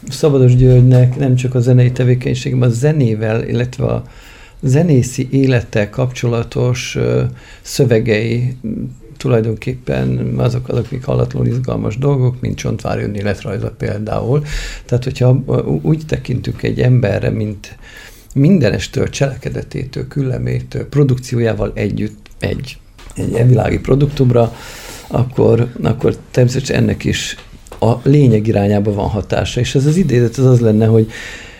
Szabados Györgynek nem csak a zenei tevékenységben, a zenével, illetve a zenészi élettel kapcsolatos szövegei tulajdonképpen azok, amik hallatlanul izgalmas dolgok, mint Csontvárjon életrajza például. Tehát, hogyha úgy tekintünk egy emberre, mint mindenestől, cselekedetétől, küllemétől, produkciójával együtt egy világi produktumra, akkor természetesen ennek is a lényeg irányába van hatása. És ez az idézet az lenne, hogy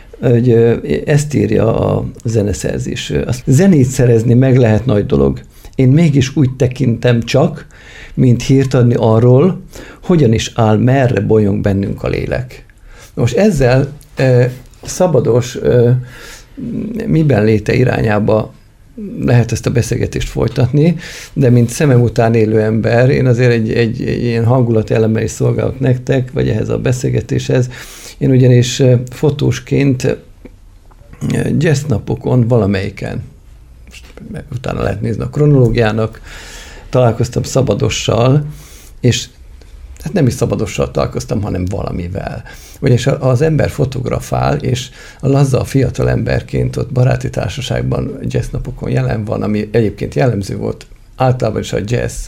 ezt írja a zeneszerzés. A zenét szerezni meg lehet nagy dolog. Én mégis úgy tekintem csak, mint hírt adni arról, hogyan is áll, merre bolyong bennünk a lélek. Most ezzel Szabados miben léte irányába lehet ezt a beszélgetést folytatni, de mint szemem után élő ember, én azért egy ilyen hangulatellemmel is szolgálok nektek, vagy ehhez a beszélgetéshez. Én ugyanis fotósként jazznapokon valamelyiken, utána lehet nézni a kronológiának, találkoztam Szabadossal, és hát nem is Szabadossal találkoztam, hanem valamivel. Vagyis az ember fotografál, és a laza fiatal emberként ott baráti társaságban jazznapokon jelen van, ami egyébként jellemző volt általában is a jazz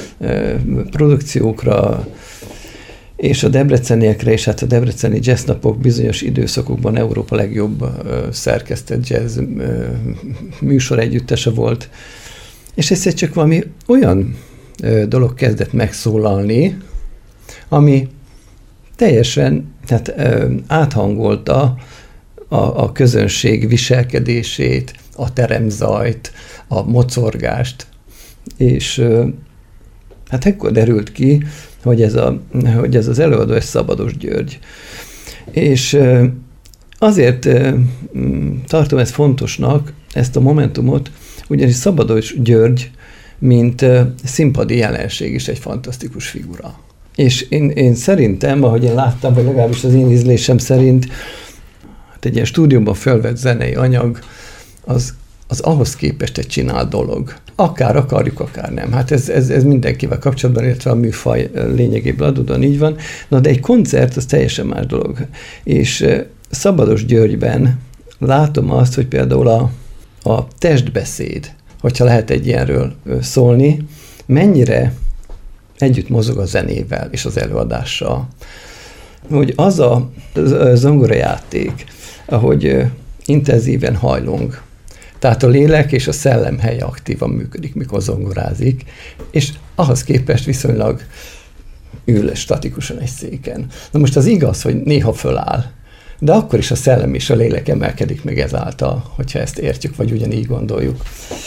produkciókra, és a debreceniekre, és hát a debreceni jazznapok bizonyos időszakokban Európa legjobb szerkesztett jazz műsor együttese volt. És egyszer csak valami olyan dolog kezdett megszólalni, ami teljesen áthangolta a közönség viselkedését, a teremzajt, a mocorgást, és hát ekkor derült ki, hogy ez az előadó egy Szabados György. És azért tartom ezt fontosnak, ezt a momentumot, ugyanis Szabados György, mint színpadi jelenség is egy fantasztikus figura. És én szerintem, ahogy én láttam, vagy legalábbis az én ízlésem szerint, hát egy ilyen stúdióban fölvett zenei anyag, az ahhoz képest egy csinált dolog. Akár akarjuk, akár nem. Hát ez mindenkivel kapcsolatban, illetve a műfaj lényegéből adódóan így van. Na, de egy koncert az teljesen más dolog. És Szabados Györgyben látom azt, hogy például a testbeszéd, hogyha lehet egy ilyenről szólni, mennyire együtt mozog a zenével és az előadással. Hogy az a zongorajáték, ahogy intenzíven hajlong, tehát a lélek és a szellem helye aktívan működik, mikor zongorázik, és ahhoz képest viszonylag ül statikusan egy széken. Na most az igaz, hogy néha föláll, de akkor is a szellem és a lélek emelkedik meg ezáltal, hogyha ezt értjük, vagy ugyanígy gondoljuk.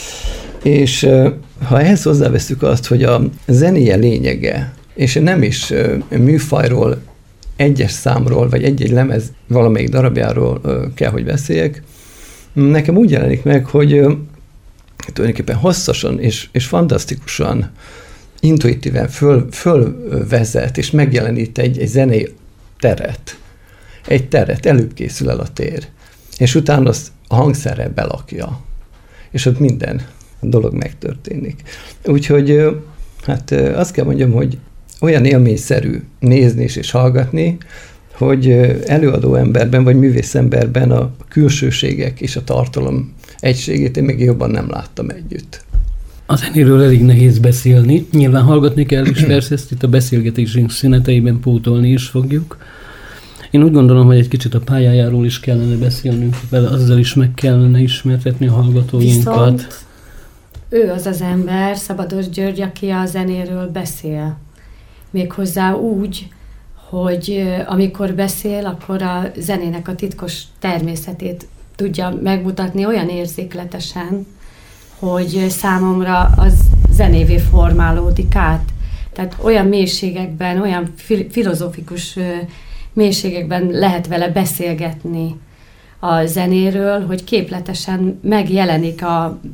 És ha ehhez hozzáveszünk azt, hogy a zenéje lényege, és nem is műfajról, egyes számról, vagy egy-egy lemez valamelyik darabjáról kell, hogy beszéljek, nekem úgy jelenik meg, hogy tulajdonképpen hosszasan és fantasztikusan, intuitíven fölvezet, és megjelenít egy zenei teret. Egy teret, előbb készül el a tér, és utána azt a hangszerrel belakja, és ott minden dolog megtörténik. Úgyhogy hát azt kell mondjam, hogy olyan élményszerű nézni és hallgatni, hogy előadó emberben, vagy művész emberben a külsőségek és a tartalom egységét én még jobban nem láttam együtt. A zenéről elég nehéz beszélni. Nyilván hallgatni kell, és persze ezt itt a beszélgetésünk szüneteiben pótolni is fogjuk. Én úgy gondolom, hogy egy kicsit a pályájáról is kellene beszélnünk, vele azzal is meg kellene ismertetni a hallgatóinkat. Viszont ő az az ember, Szabados György, aki a zenéről beszél. Méghozzá úgy, hogy amikor beszél, akkor a zenének a titkos természetét tudja megmutatni olyan érzékletesen, hogy számomra az zenévé formálódik át. Tehát olyan mélységekben, olyan filozófikus mélységekben lehet vele beszélgetni a zenéről, hogy képletesen megjelenik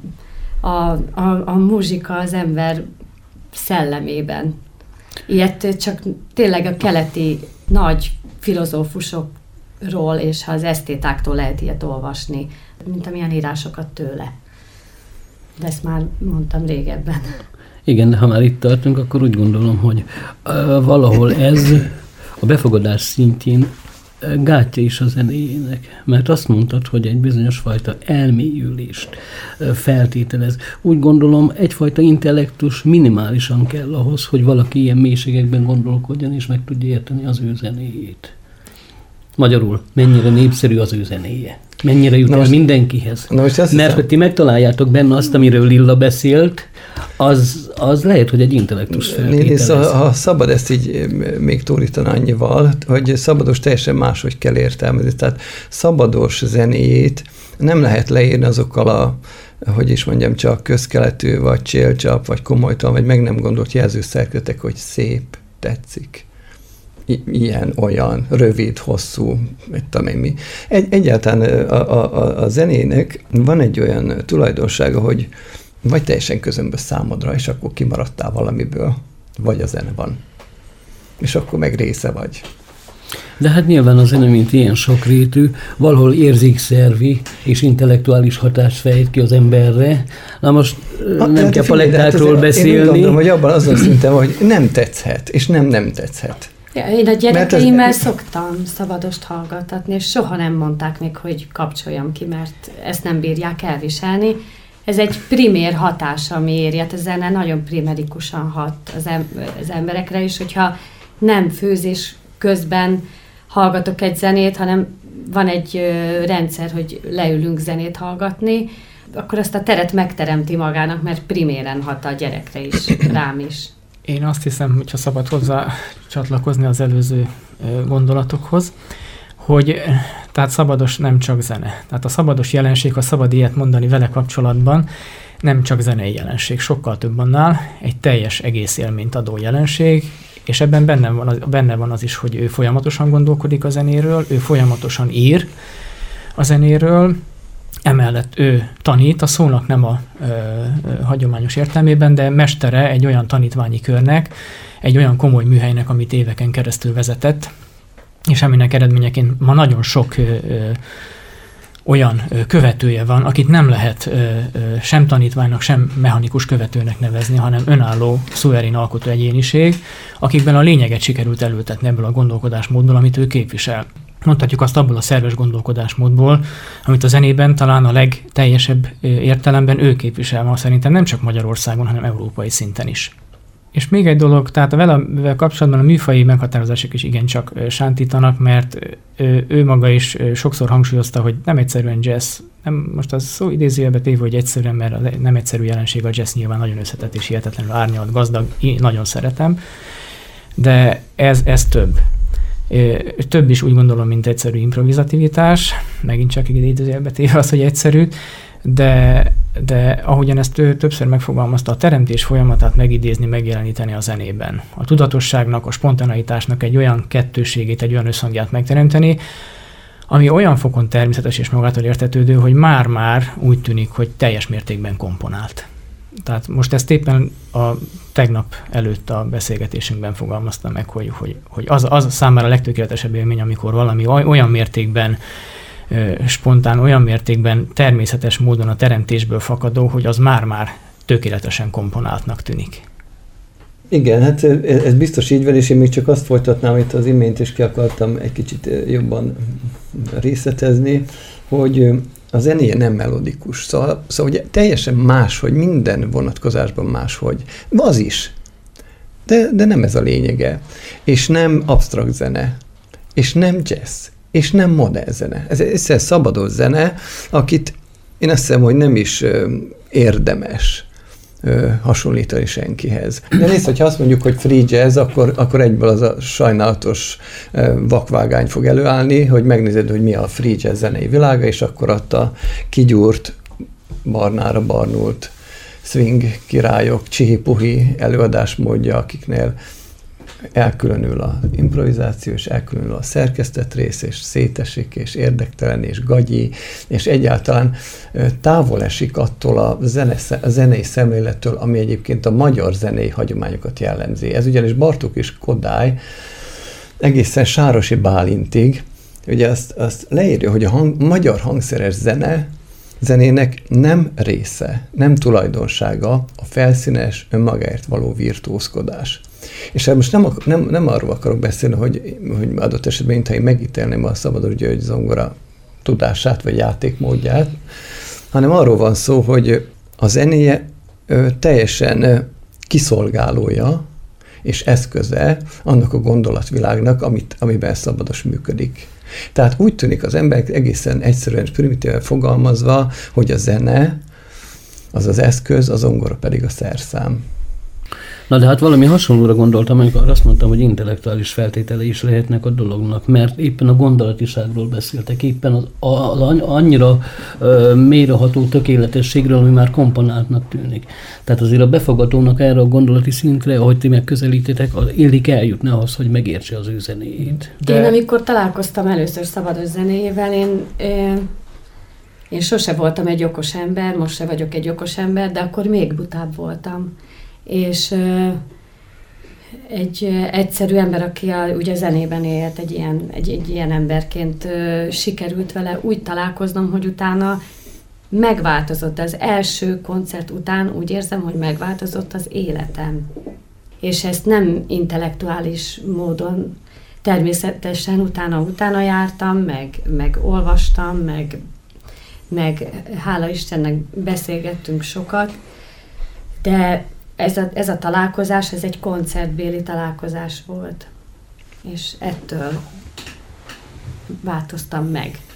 a muzsika az ember szellemében. Ilyet csak tényleg a keleti nagy filozófusokról és az esztétáktól lehet ilyet olvasni, mint amilyen írásokat tőle. De ezt már mondtam régebben. Igen, de ha már itt tartunk, akkor úgy gondolom, hogy valahol ez a befogadás szintjén gátja is a zenéjének, mert azt mondtad, hogy egy bizonyos fajta elmélyülést feltételez. Úgy gondolom, egyfajta intellektus minimálisan kell ahhoz, hogy valaki ilyen mélységekben gondolkodjon, és meg tudja érteni az ő zenéjét. Magyarul, mennyire népszerű az ő zenéje. Mennyire jut el mindenkihez. Mert hogy ti megtaláljátok benne azt, amiről Lilla beszélt, az lehet, hogy egy intellektus feltételez. Ha szabad ezt így még tórítani annyival, hogy Szabados teljesen máshogy kell értelmezni. Tehát Szabados zenéjét nem lehet leírni azokkal csak közkeletű, vagy csélcsap, vagy komolytalan, vagy meg nem gondolt jelzőszerkezetek, hogy szép, tetszik. Ilyen, olyan, rövid, hosszú, mi. Egyáltalán a zenének van egy olyan tulajdonsága, hogy vagy teljesen közömbös számodra, és akkor kimaradtál valamiből, vagy a zene van. És akkor meg része vagy. De hát nyilván a zene, mint ilyen sokrétű, valahol érzékszervi és intellektuális hatást fejt ki az emberre. Na most nem kell palettákról beszélni. Én úgy gondolom, hogy abban azon szinten, hogy nem tetszhet, és nem tetszhet. Ja, én a gyerekeimmel szoktam Szabadost hallgattatni, és soha nem mondták még, hogy kapcsoljam ki, mert ezt nem bírják elviselni. Ez egy primér hatás, ami éri. Hát a zene nagyon primerikusan hat az emberekre is, hogyha nem főzés közben hallgatok egy zenét, hanem van egy rendszer, hogy leülünk zenét hallgatni, akkor azt a teret megteremti magának, mert priméren hat a gyerekre is, rám is. Én azt hiszem, hogyha szabad hozzá csatlakozni az előző gondolatokhoz, hogy tehát Szabados nem csak zene. Tehát a szabados jelenség, ha szabad ilyet mondani vele kapcsolatban, nem csak zenei jelenség, sokkal több annál, egy teljes egész élményt adó jelenség, és ebben benne van az is, hogy ő folyamatosan gondolkodik a zenéről, ő folyamatosan ír a zenéről, emellett ő tanít, a szónak nem a hagyományos értelmében, de mestere egy olyan tanítványi körnek, egy olyan komoly műhelynek, amit éveken keresztül vezetett, és aminek eredményeként ma nagyon sok olyan követője van, akit nem lehet sem tanítványnak, sem mechanikus követőnek nevezni, hanem önálló, szuverén alkotó egyéniség, akikben a lényeget sikerült elültetni ebből a gondolkodásmódból, amit ő képvisel. Mondhatjuk azt abból a szerves gondolkodásmódból, amit a zenében talán a legteljesebb értelemben ő képvisel ma szerintem nem csak Magyarországon, hanem európai szinten is. És még egy dolog, tehát vele kapcsolatban a műfaji meghatározások is igencsak sántítanak, mert ő maga is sokszor hangsúlyozta, hogy nem egyszerűen jazz, nem, most az szó idézőjelbe téve, hogy egyszerűen, mert nem egyszerű jelenség a jazz, nyilván nagyon összetett és hihetetlenül árnyalt, gazdag, nagyon szeretem, de ez több. Több is úgy gondolom, mint egyszerű improvizativitás, megint csak idézőjelbe téve az, hogy egyszerű, de ahogyan ezt ő többször megfogalmazta, a teremtés folyamatát megidézni, megjeleníteni a zenében. A tudatosságnak, a spontaneitásnak egy olyan kettőségét, egy olyan összhangját megteremteni, ami olyan fokon természetes és magától értetődő, hogy már úgy tűnik, hogy teljes mértékben komponált. Tehát most ezt éppen a tegnap előtt a beszélgetésünkben fogalmaztam meg, hogy az számára a legtökéletesebb élmény, amikor valami olyan mértékben spontán, olyan mértékben természetes módon a teremtésből fakadó, hogy az már tökéletesen komponáltnak tűnik. Igen, hát ez biztos így van, és én még csak azt folytatnám, amit az imént is ki akartam egy kicsit jobban részletezni, hogy a zenéje nem melodikus. Szóval ugye teljesen máshogy, minden vonatkozásban máshogy. Az is, de nem ez a lényege. És nem absztrakt zene, és nem jazz, és nem modern zene. Ez egy szabados zene, akit én azt hiszem, hogy nem is érdemes hasonlítani senkihez. De nézd, hogyha azt mondjuk, hogy free jazz, akkor egyből az a sajnálatos vakvágány fog előállni, hogy megnézed, hogy mi a free jazz zenei világa, és akkor ott a kigyúrt, barnára barnult swing királyok, csihi-puhi előadásmódja, akiknél elkülönül az improvizáció, és elkülönül a szerkesztett rész, és szétesik, és érdektelen, és gagyi, és egyáltalán távol esik attól a zenei szemlélettől, ami egyébként a magyar zenei hagyományokat jellemzi. Ez ugyanis Bartók és Kodály egészen Sárosi Bálintig, ugye azt leírja, hogy a magyar hangszeres zene zenének nem része, nem tulajdonsága a felszínes, önmagáért való virtuózkodás. És most nem arról akarok beszélni, hogy adott esetben, mintha én megítélném a Szabados György zongora tudását, vagy játékmódját, hanem arról van szó, hogy a zenéje teljesen kiszolgálója és eszköze annak a gondolatvilágnak, amiben Szabados működik. Tehát úgy tűnik az emberek egészen egyszerűen és primitíven fogalmazva, hogy a zene az az eszköz, a zongora pedig a szerszám. Na de hát valami hasonlóra gondoltam, amikor azt mondtam, hogy intellektuális feltételei is lehetnek a dolognak, mert éppen a gondolatiságról beszéltek, éppen az annyira mélyreható tökéletességről, ami már komponáltnak tűnik. Tehát azért a befogadónak erre a gondolati szintre, ahogy ti megközelítitek, illik eljutni ahhoz, hogy megértse az ő zenéjét. Én amikor találkoztam először Szabados zenéjével, én sose voltam egy okos ember, most se vagyok egy okos ember, de akkor még butább voltam. És egy egyszerű ember, aki ugye zenében élt, egy ilyen emberként sikerült vele úgy találkoznom, hogy utána megváltozott. Az első koncert után úgy érzem, hogy megváltozott az életem. És ezt nem intellektuális módon, természetesen utána jártam, meg olvastam, meg hála Istennek beszélgettünk sokat, de ez a találkozás, ez egy koncertbéli találkozás volt, és ettől változtam meg.